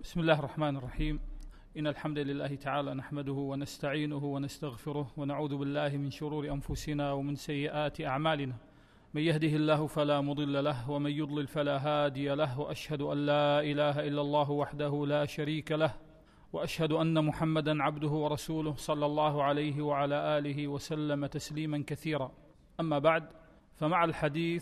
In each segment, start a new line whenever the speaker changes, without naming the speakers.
بسم الله الرحمن الرحيم. إن الحمد لله تعالى نحمده ونستعينه ونستغفره ونعوذ بالله من شرور أنفسنا ومن سيئات أعمالنا. من يهده الله فلا مضل له ومن يضلل فلا هادي له، وأشهد أن لا إله إلا الله وحده لا شريك له، وأشهد أن محمدا عبده ورسوله صلى الله عليه وعلى آله وسلم تسليما كثيرا. أما بعد، فمع الحديث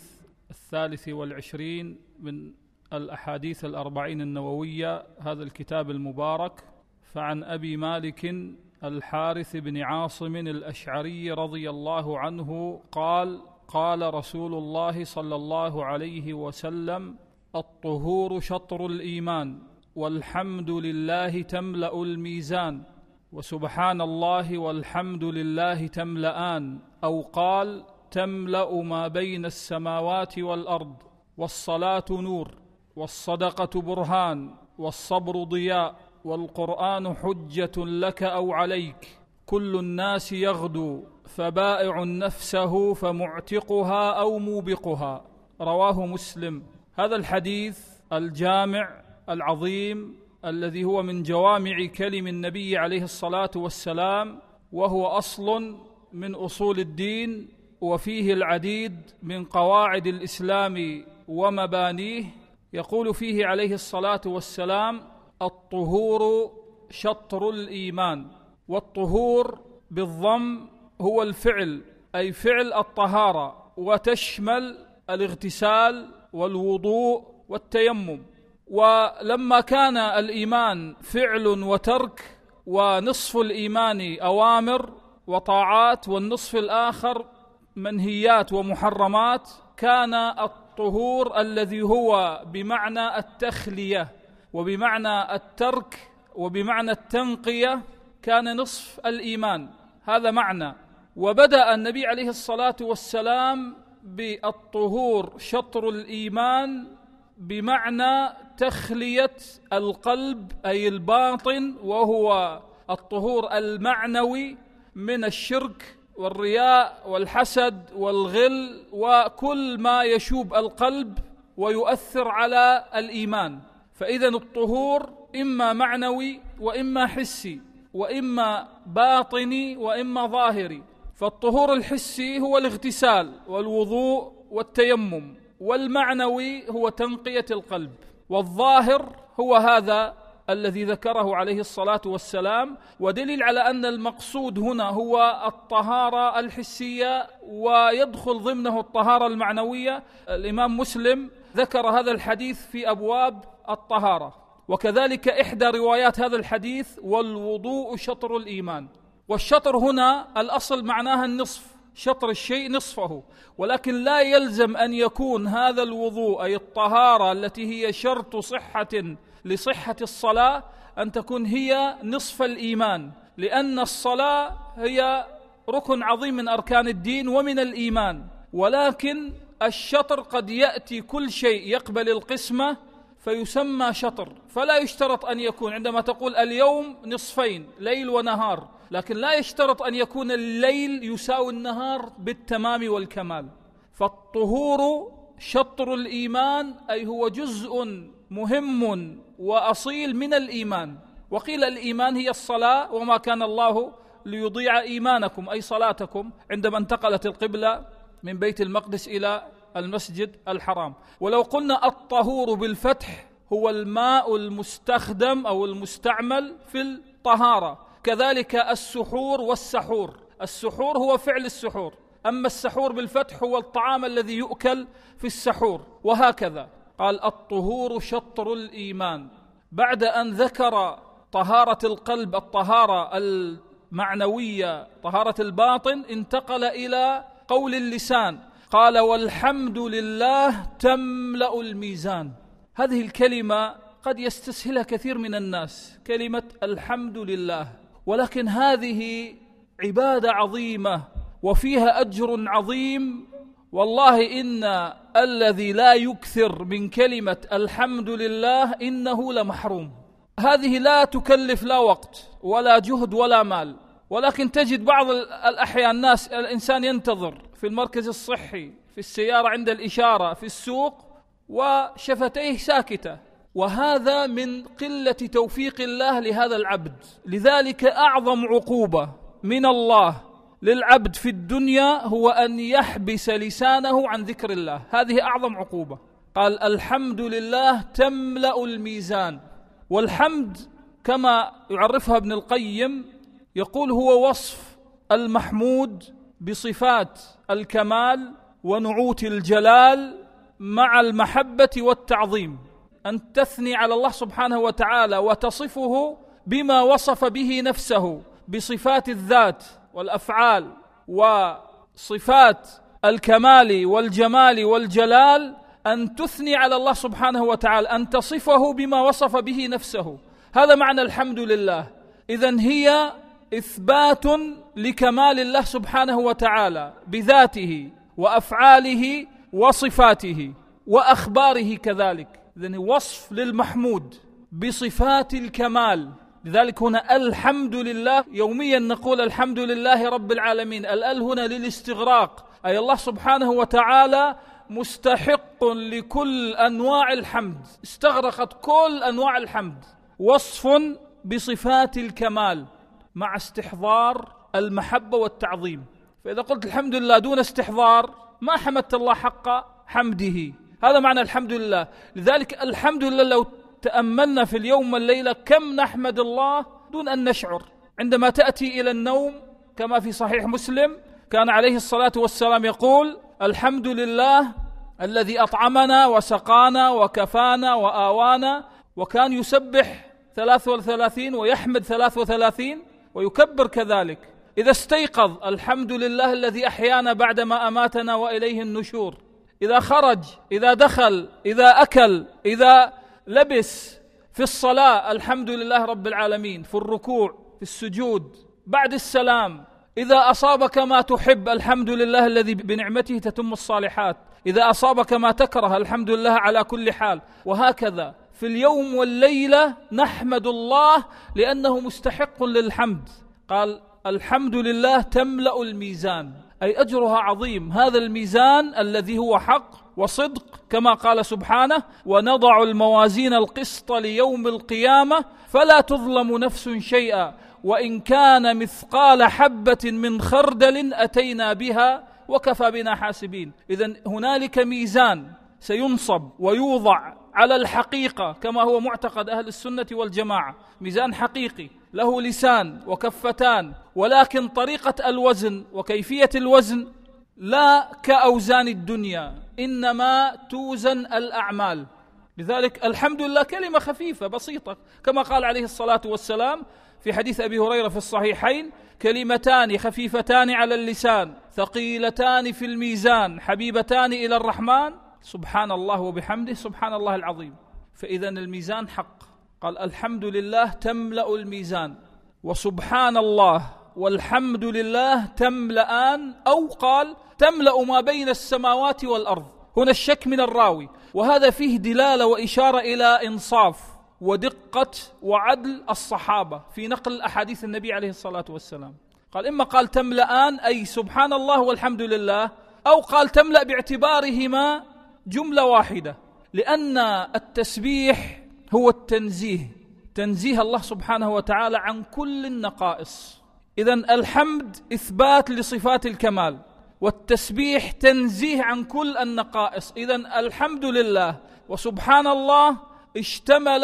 23 من الأحاديث 40 النووية، هذا الكتاب المبارك، فعن أبي مالك الحارث بن عاصم الأشعري رضي الله عنه قال: قال رسول الله صلى الله عليه وسلم: الطهور شطر الإيمان، والحمد لله تملأ الميزان، وسبحان الله والحمد لله تملأان، أو قال: تملأ ما بين السماوات والأرض. والصلاة نور، والصدقة برهان، والصبر ضياء، والقرآن حجة لك أو عليك. كل الناس يغدو، فبائع نفسه فمعتقها أو موبقها. رواه مسلم. هذا الحديث الجامع العظيم الذي هو من جوامع كلم النبي عليه الصلاة والسلام، وهو أصل من أصول الدين، وفيه العديد من قواعد الإسلام ومبانيه. يقول فيه عليه الصلاة والسلام: الطهور شطر الإيمان. والطهور بالضم هو الفعل، أي فعل الطهارة، وتشمل الاغتسال والوضوء والتيمم. ولما كان الإيمان فعل وترك، ونصف الإيمان أوامر وطاعات والنصف الآخر منهيات ومحرمات، كان الطهور الذي هو بمعنى التخلية وبمعنى الترك وبمعنى التنقية كان نصف الإيمان. هذا معنى. وبدأ النبي عليه الصلاة والسلام بالطهور شطر الإيمان بمعنى تخلية القلب، أي الباطن، وهو الطهور المعنوي من الشرك والرياء والحسد والغل وكل ما يشوب القلب ويؤثر على الإيمان. فإذا الطهور إما معنوي وإما حسي وإما باطني وإما ظاهري. فالطهور الحسي هو الاغتسال والوضوء والتيمم، والمعنوي هو تنقية القلب، والظاهر هو هذا الذي ذكره عليه الصلاة والسلام. ودليل على أن المقصود هنا هو الطهارة الحسية ويدخل ضمنه الطهارة المعنوية. الإمام مسلم ذكر هذا الحديث في أبواب الطهارة. وكذلك إحدى روايات هذا الحديث: والوضوء شطر الإيمان. والشطر هنا الأصل معناها النصف، شطر الشيء نصفه، ولكن لا يلزم أن يكون هذا الوضوء، أي الطهارة التي هي شرط صحة لصحة الصلاة، أن تكون هي نصف الإيمان، لأن الصلاة هي ركن عظيم من أركان الدين ومن الإيمان. ولكن الشطر قد يأتي كل شيء يقبل القسمة فيسمى شطر، فلا يشترط أن يكون عندما تقول اليوم نصفين، ليل ونهار، لكن لا يشترط أن يكون الليل يساوي النهار بالتمام والكمال. فالطهور شطر الإيمان، أي هو جزء مهم وأصيل من الإيمان. وقيل الإيمان هي الصلاة: وما كان الله ليضيع إيمانكم، أي صلاتكم، عندما انتقلت القبلة من بيت المقدس إلى المسجد الحرام. ولو قلنا الطهور بالفتح هو الماء المستخدم أو المستعمل في الطهارة. كذلك السحور والسحور، السحور هو فعل السحور، أما السحور بالفتح هو الطعام الذي يؤكل في السحور، وهكذا. قال: الطهور شطر الإيمان. بعد أن ذكر طهارة القلب، الطهارة المعنوية، طهارة الباطن، انتقل إلى قول اللسان. قال: والحمد لله تملأ الميزان. هذه الكلمة قد يستسهلها كثير من الناس، كلمة الحمد لله، ولكن هذه عبادة عظيمة وفيها أجر عظيم. والله إن الذي لا يكثر من كلمة الحمد لله إنه لمحروم. هذه لا تكلف لا وقت ولا جهد ولا مال، ولكن تجد بعض الأحيان الإنسان ينتظر في المركز الصحي، في السيارة عند الإشارة، في السوق، وشفتيه ساكتة، وهذا من قلة توفيق الله لهذا العبد. لذلك أعظم عقوبة من الله للعبد في الدنيا هو أن يحبس لسانه عن ذكر الله. هذه أعظم عقوبة. قال الحمد لله تملأ الميزان. والحمد كما يعرفها ابن القيم يقول هو وصف المحمود بصفات الكمال ونعوت الجلال مع المحبة والتعظيم، أن تثني على الله سبحانه وتعالى وتصفه بما وصف به نفسه بصفات الذات والأفعال وصفات الكمال والجمال والجلال، أن تثني على الله سبحانه وتعالى، أن تصفه بما وصف به نفسه. هذا معنى الحمد لله. إذن هي إثبات لكمال الله سبحانه وتعالى بذاته وأفعاله وصفاته وأخباره كذلك. إذن وصف للمحمود بصفات الكمال. لذلك هنا الحمد لله، يوميا نقول الحمد لله رب العالمين. الأل هنا للاستغراق، أي الله سبحانه وتعالى مستحق لكل أنواع الحمد، استغرقت كل أنواع الحمد. وصف بصفات الكمال مع استحضار المحبة والتعظيم. فإذا قلت الحمد لله دون استحضار ما حمدت الله حق حمده. هذا معنى الحمد لله. لذلك الحمد لله لو تأملنا في اليوم والليلة كم نحمد الله دون أن نشعر. عندما تأتي إلى النوم كما في صحيح مسلم كان عليه الصلاة والسلام يقول الحمد لله الذي أطعمنا وسقانا وكفانا وآوانا، وكان يسبح 33 ويحمد 33 ويكبر كذلك. إذا استيقظ الحمد لله الذي أحيانا بعدما أماتنا وإليه النشور. إذا خرج، إذا دخل، إذا أكل، إذا لبس، في الصلاة الحمد لله رب العالمين، في الركوع، في السجود، بعد السلام، إذا أصابك ما تحب الحمد لله الذي بنعمته تتم الصالحات، إذا أصابك ما تكره الحمد لله على كل حال. وهكذا في اليوم والليلة نحمد الله لأنه مستحق للحمد. قال الحمد لله تملأ الميزان، أي أجرها عظيم. هذا الميزان الذي هو حق وصدق كما قال سبحانه ونضع الموازين القسط ليوم القيامة فلا تظلم نفس شيئا وإن كان مثقال حبة من خردل أتينا بها وكفى بنا حاسبين. إذن هنالك ميزان سينصب ويوضع على الحقيقة كما هو معتقد أهل السنة والجماعة، ميزان حقيقي له لسان وكفتان، ولكن طريقة الوزن وكيفية الوزن لا كأوزان الدنيا، إنما توزن الأعمال. لذلك الحمد لله كلمة خفيفة بسيطة كما قال عليه الصلاة والسلام في حديث أبي هريرة في الصحيحين كلمتان خفيفتان على اللسان ثقيلتان في الميزان حبيبتان إلى الرحمن سبحان الله وبحمده سبحان الله العظيم. فإذا الميزان حق. قال الحمد لله تملأ الميزان، وسبحان الله والحمد لله تملأان، أو قال تملأ ما بين السماوات والأرض. هنا الشك من الراوي، وهذا فيه دلالة وإشارة إلى إنصاف ودقة وعدل الصحابة في نقل أحاديث النبي عليه الصلاة والسلام. قال إما قال تملأان أي سبحان الله والحمد لله، أو قال تملأ باعتبارهما جملة واحدة، لأن التسبيح هو التنزيه، تنزيه الله سبحانه وتعالى عن كل النقائص. إذن الحمد إثبات لصفات الكمال، والتسبيح تنزيه عن كل النقائص. إذن الحمد لله وسبحان الله اشتمل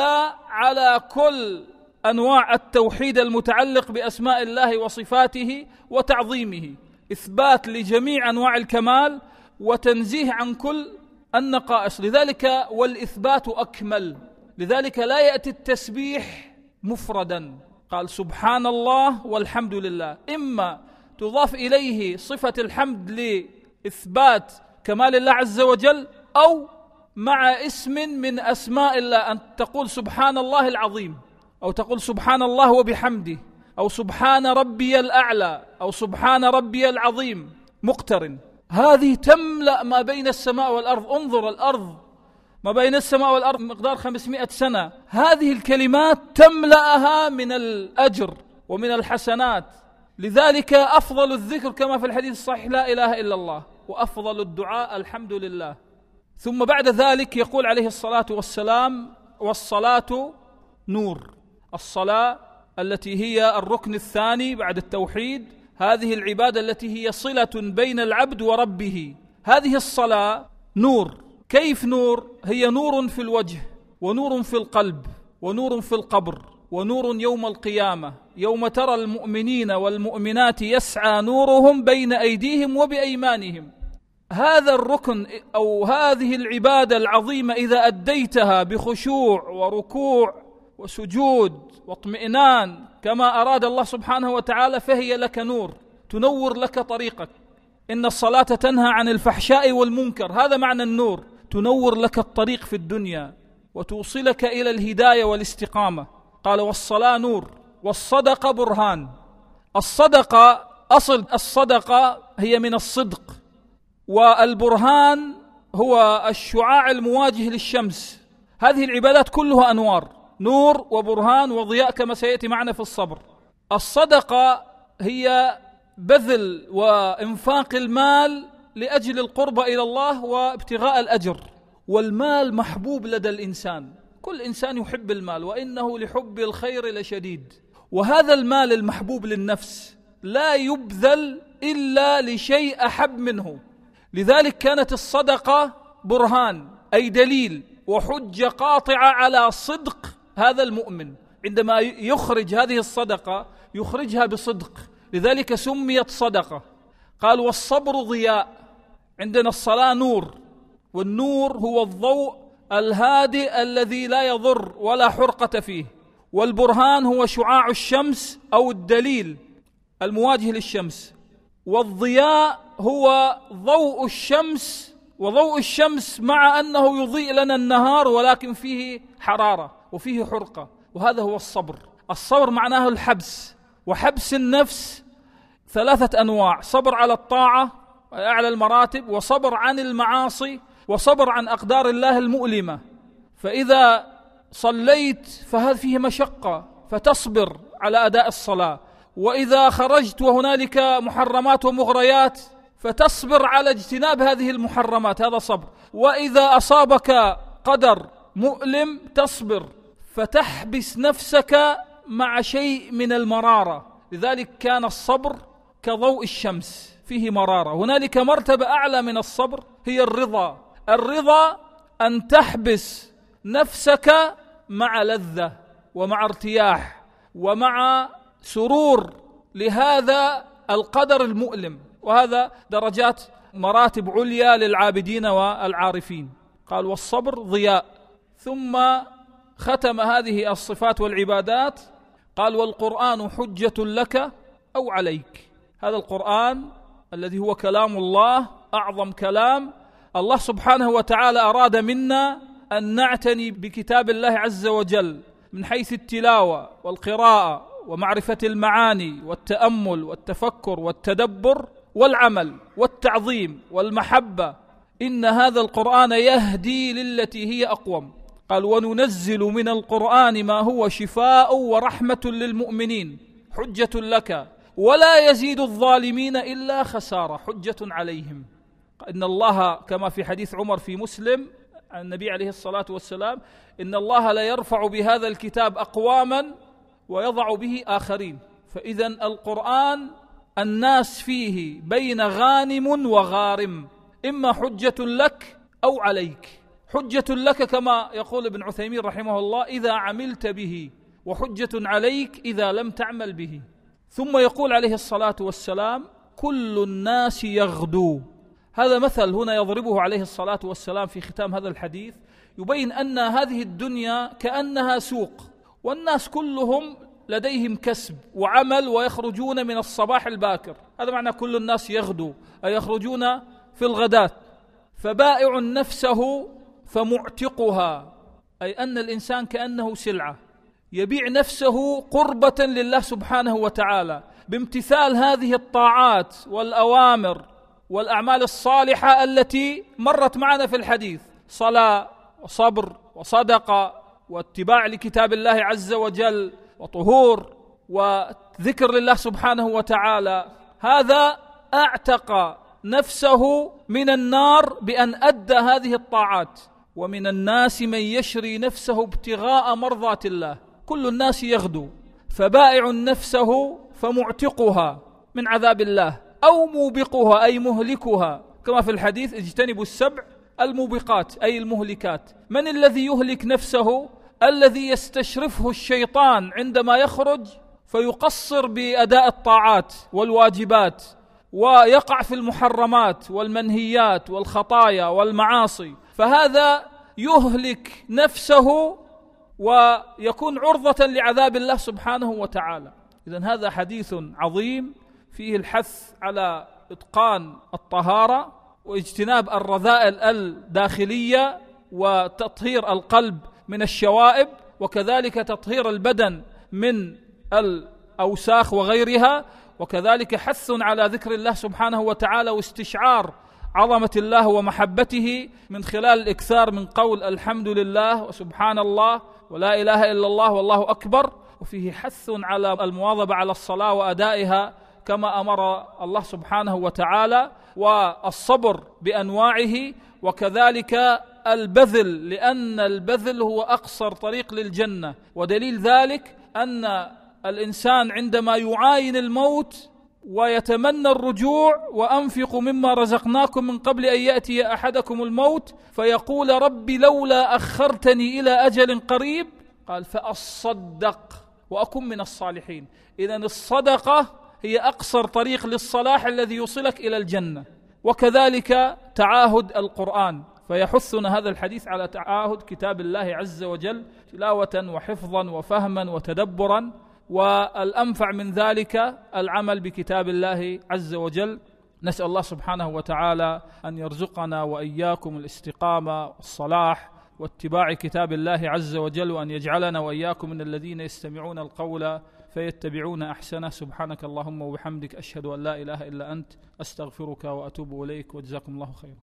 على كل أنواع التوحيد المتعلق بأسماء الله وصفاته وتعظيمه، إثبات لجميع أنواع الكمال وتنزيه عن كل النقائص. لذلك والإثبات أكمل، لذلك لا يأتي التسبيح مفردا. قال سبحان الله والحمد لله، إما تضاف إليه صفة الحمد لإثبات كمال الله عز وجل، أو مع اسم من أسماء الله، أن تقول سبحان الله العظيم، أو تقول سبحان الله وبحمده، أو سبحان ربي الأعلى، أو سبحان ربي العظيم مقترن. هذه تملأ ما بين السماء والأرض. انظر الأرض ما بين السماء والأرض مقدار 500 سنة، هذه الكلمات تملأها من الأجر ومن الحسنات. لذلك أفضل الذكر كما في الحديث الصحيح لا إله إلا الله، وأفضل الدعاء الحمد لله. ثم بعد ذلك يقول عليه الصلاة والسلام والصلاة نور. الصلاة التي هي الركن الثاني بعد التوحيد، هذه العبادة التي هي صلة بين العبد وربه، هذه الصلاة نور. كيف نور؟ هي نور في الوجه، ونور في القلب، ونور في القبر، ونور يوم القيامة، يوم ترى المؤمنين والمؤمنات يسعى نورهم بين أيديهم وبأيمانهم. هذا الركن أو هذه العبادة العظيمة إذا أديتها بخشوع وركوع وسجود واطمئنان كما أراد الله سبحانه وتعالى، فهي لك نور، تنور لك طريقك. إن الصلاة تنهى عن الفحشاء والمنكر، هذا معنى النور، تنور لك الطريق في الدنيا وتوصلك إلى الهداية والاستقامة. قال والصلاة نور والصدقة برهان. الصدقة، أصل الصدقة هي من الصدق، والبرهان هو الشعاع المواجه للشمس. هذه العبادات كلها أنوار، نور وبرهان وضياء كما سيأتي معنا في الصبر. الصدقة هي بذل وإنفاق المال لأجل القرب إلى الله وابتغاء الأجر، والمال محبوب لدى الإنسان، كل إنسان يحب المال، وإنه لحب الخير لشديد. وهذا المال المحبوب للنفس لا يبذل إلا لشيء أحب منه، لذلك كانت الصدقة برهان أي دليل وحجة قاطعة على صدق هذا المؤمن. عندما يخرج هذه الصدقة يخرجها بصدق، لذلك سميت صدقة. قال والصبر ضياء. عندنا الصلاة نور، والنور هو الضوء الهادئ الذي لا يضر ولا حرقة فيه، والبرهان هو شعاع الشمس أو الدليل المواجه للشمس، والضياء هو ضوء الشمس، وضوء الشمس مع أنه يضيء لنا النهار ولكن فيه حرارة وفيه حرقة، وهذا هو الصبر. الصبر معناه الحبس، وحبس النفس ثلاثة أنواع: صبر على الطاعة أعلى المراتب، وصبر عن المعاصي، وصبر عن أقدار الله المؤلمة. فإذا صليت فهذا فيه مشقة فتصبر على أداء الصلاة، وإذا خرجت وهنالك محرمات ومغريات فتصبر على اجتناب هذه المحرمات، هذا صبر. وإذا أصابك قدر مؤلم تصبر فتحبس نفسك مع شيء من المرارة، لذلك كان الصبر كضوء الشمس فيه مرارة. هنالك مرتبة أعلى من الصبر هي الرضا. الرضا أن تحبس نفسك مع لذة ومع ارتياح ومع سرور لهذا القدر المؤلم، وهذا درجات مراتب عليا للعابدين والعارفين. قال والصبر ضياء، ثم ختم هذه الصفات والعبادات قال والقرآن حجة لك أو عليك. هذا القرآن الذي هو كلام الله، أعظم كلام. الله سبحانه وتعالى أراد منا أن نعتني بكتاب الله عز وجل من حيث التلاوة والقراءة ومعرفة المعاني والتأمل والتفكر والتدبر والعمل والتعظيم والمحبة. إن هذا القرآن يهدي للتي هي أقوم. قال وننزل من القرآن ما هو شفاء ورحمة للمؤمنين حجة لك ولا يزيد الظالمين إلا خسارة، حجة عليهم. إن الله كما في حديث عمر في مسلم عن النبي عليه الصلاة والسلام: إن الله لا يرفع بهذا الكتاب أقواما ويضع به آخرين. فإذا القرآن الناس فيه بين غانم وغارم، إما حجة لك أو عليك. حجة لك كما يقول ابن عثيمين رحمه الله إذا عملت به، وحجة عليك إذا لم تعمل به. ثم يقول عليه الصلاة والسلام: كل الناس يغدو. هذا مثل هنا يضربه عليه الصلاة والسلام في ختام هذا الحديث، يبين أن هذه الدنيا كأنها سوق، والناس كلهم لديهم كسب وعمل ويخرجون من الصباح الباكر. هذا معنى كل الناس يغدو، أي يخرجون في الغداة. فبائع نفسه فمعتقها، أي أن الإنسان كأنه سلعة يبيع نفسه قربة لله سبحانه وتعالى بامتثال هذه الطاعات والأوامر والأعمال الصالحة التي مرت معنا في الحديث: صلاة وصبر وصدقة واتباع لكتاب الله عز وجل وطهور وذكر لله سبحانه وتعالى. هذا أعتق نفسه من النار بأن أدى هذه الطاعات. ومن الناس من يشري نفسه ابتغاء مرضات الله. كل الناس يغدو، فبائع نفسه فمعتقها من عذاب الله أو موبقها أي مهلكها، كما في الحديث اجتنبوا السبع الموبقات أي المهلكات. من الذي يهلك نفسه؟ الذي يستشرفه الشيطان عندما يخرج فيقصر بأداء الطاعات والواجبات، ويقع في المحرمات والمنهيات والخطايا والمعاصي، فهذا يهلك نفسه ويكون عرضة لعذاب الله سبحانه وتعالى. إذن هذا حديث عظيم فيه الحث على إتقان الطهارة واجتناب الرذائل الداخلية وتطهير القلب من الشوائب، وكذلك تطهير البدن من الأوساخ وغيرها، وكذلك حث على ذكر الله سبحانه وتعالى واستشعار عظمة الله ومحبته من خلال الإكثار من قول الحمد لله وسبحان الله ولا إله إلا الله والله أكبر. وفيه حث على المواظبة على الصلاة وأدائها كما أمر الله سبحانه وتعالى، والصبر بأنواعه، وكذلك البذل، لأن البذل هو أقصر طريق للجنة. ودليل ذلك أن الإنسان عندما يعاين الموت ويتمنى الرجوع: وأنفقوا مما رزقناكم من قبل أن يأتي أحدكم الموت فيقول ربي لولا أخرتني إلى أجل قريب، قال فأصدق وأكن من الصالحين. إذن الصدقة هي أقصر طريق للصلاح الذي يوصلك إلى الجنة. وكذلك تعاهد القرآن، فيحثنا هذا الحديث على تعاهد كتاب الله عز وجل تلاوة وحفظا وفهما وتدبرا، والأنفع من ذلك العمل بكتاب الله عز وجل. نسأل الله سبحانه وتعالى أن يرزقنا وإياكم الاستقامة والصلاح واتباع كتاب الله عز وجل، وأن يجعلنا وإياكم من الذين يستمعون القول فيتبعون أحسنه. سبحانك اللهم وبحمدك، أشهد أن لا إله إلا أنت، أستغفرك وأتوب إليك، وجزاكم الله خيرا.